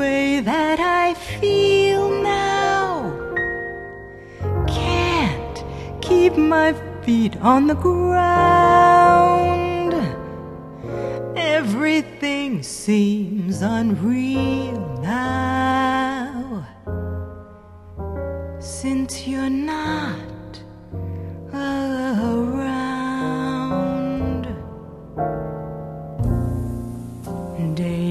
way that I feel now. Can't keep my feet on the ground. Everything seems unreal now, since you're not around. Day